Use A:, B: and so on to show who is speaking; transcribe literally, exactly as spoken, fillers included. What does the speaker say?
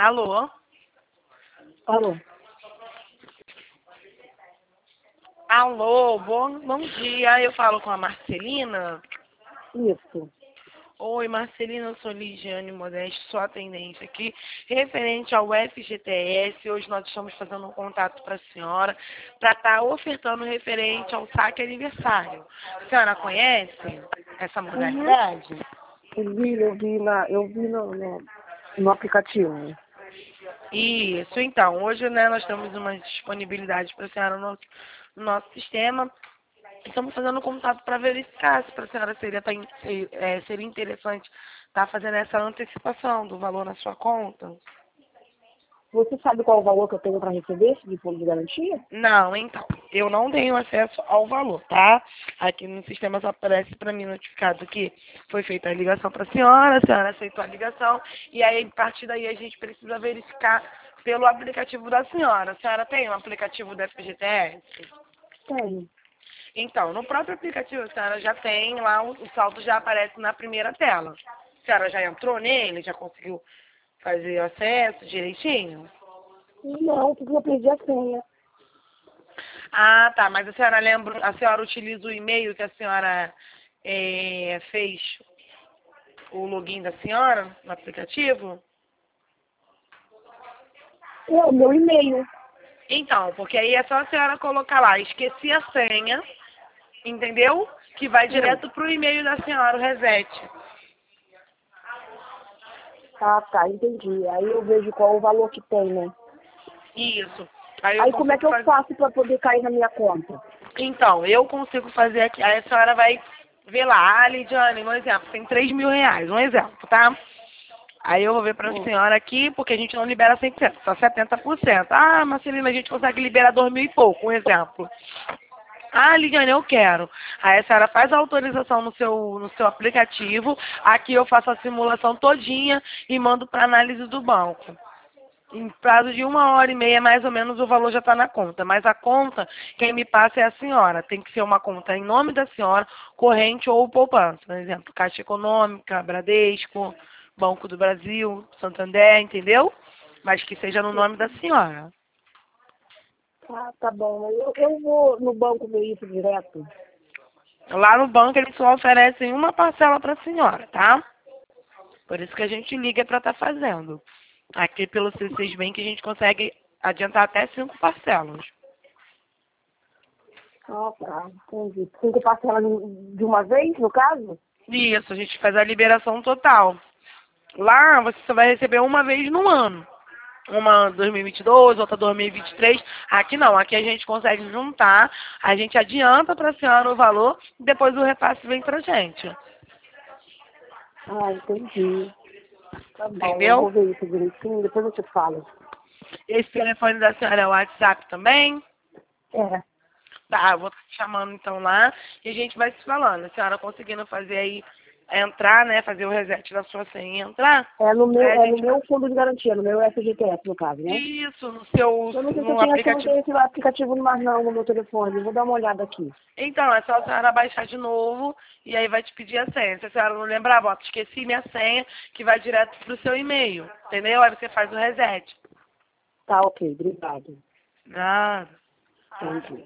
A: Alô?
B: Alô?
A: Alô, bom, bom dia. Eu falo com a Marcelina.
B: Isso.
A: Oi, Marcelina, eu sou Ligiane Modesto, sou atendente aqui, referente ao F G T S. Hoje nós estamos fazendo um contato para a senhora para estar ofertando referente ao saque aniversário. A senhora conhece essa
B: Uhum.
A: modalidade?
B: Eu vi, eu vi, na, eu vi no, no, no aplicativo.
A: Isso, então, hoje né, nós temos uma disponibilidade para a senhora no nosso, no nosso sistema. Estamos fazendo contato para verificar se para a senhora seria, tá, in- se- é, seria interessante estar fazendo essa antecipação do valor na sua conta.
B: Você sabe qual o valor que eu tenho para receber de fundo de garantia?
A: Não, então, eu não tenho acesso ao valor, tá? Aqui no sistema só aparece para mim notificado que foi feita a ligação para a senhora, a senhora aceitou a ligação, e aí, a partir daí, a gente precisa verificar pelo aplicativo da senhora. A senhora tem um aplicativo do F G T S?
B: Tenho.
A: Então, no próprio aplicativo, a senhora já tem lá, o, o saldo já aparece na primeira tela. A senhora já entrou nele, já conseguiu fazer o acesso direitinho?
B: Não, porque eu perdi a senha.
A: Ah, tá, mas a senhora lembra, a senhora utiliza o e-mail que a senhora eh, fez o login da senhora no aplicativo?
B: É o meu e-mail.
A: Então, porque aí é só a senhora colocar lá, esqueci a senha, entendeu? Que vai
B: Hum.
A: direto pro e-mail da senhora, o reset.
B: Ah, tá, entendi. Aí eu vejo qual o valor que tem, né?
A: Isso. Aí eu
B: Aí como é
A: consigo
B: que eu
A: fazer.
B: faço para poder cair na minha conta?
A: Então, eu consigo fazer aqui. Aí a senhora vai ver lá, ah, Lidiane, um exemplo, tem três mil reais, um exemplo, tá? Aí eu vou ver pra
B: Hum.
A: senhora aqui, porque a gente não libera cem por cento, só setenta por cento. Ah, Marcelina, a gente consegue liberar dois mil e pouco, um exemplo. Ah, Lidiane, eu quero. Aí a senhora faz a autorização no seu, no seu aplicativo, aqui eu faço a simulação todinha e mando para análise do banco. Em prazo de uma hora e meia, mais ou menos, o valor já está na conta. Mas a conta, quem me passa é a senhora. Tem que ser uma conta em nome da senhora, corrente ou poupança. Por exemplo, Caixa Econômica, Bradesco, Banco do Brasil, Santander, entendeu? Mas que seja no nome da senhora.
B: Ah, tá bom. Eu, eu vou no banco ver isso direto.
A: Lá no banco, eles só oferecem uma parcela para a senhora, tá? Por isso que a gente liga para estar fazendo. Aqui pelo C seis Bank a gente consegue adiantar até cinco parcelas.
B: Ah, tá. Entendi. Cinco parcelas de uma vez, no caso?
A: Isso, a gente faz a liberação total. Lá você só vai receber uma vez no ano. Uma dois mil e vinte e dois, outra dois mil e vinte e três. Aqui não, aqui a gente consegue juntar, a gente adianta para a senhora o valor e depois o repasse vem para a gente.
B: Ah, entendi. Tá bom, eu
A: Entendeu?
B: vou ver isso direitinho, depois eu te falo.
A: Esse telefone da senhora é o WhatsApp também?
B: É.
A: Tá, eu vou estar te chamando então lá e a gente vai se falando. A senhora conseguindo fazer aí, entrar, né? Fazer o reset da sua senha e entrar,
B: É no
A: aí
B: meu,
A: a
B: é no
A: gente vai.
B: meu fundo de garantia, no meu F G T S, no caso, né?
A: Isso, no seu
B: Eu não sei se eu
A: no
B: tenho, acho que eu não
A: aplicativo.
B: tenho esse aplicativo mais não no meu telefone. Eu vou dar uma olhada aqui.
A: Então, é só a senhora baixar de novo e aí vai te pedir a senha. Se a senhora não lembrar, bota, esqueci minha senha, que vai direto pro seu e-mail. Entendeu? Aí você faz o reset.
B: Tá, ok, obrigado.
A: Nada.
B: Entendi.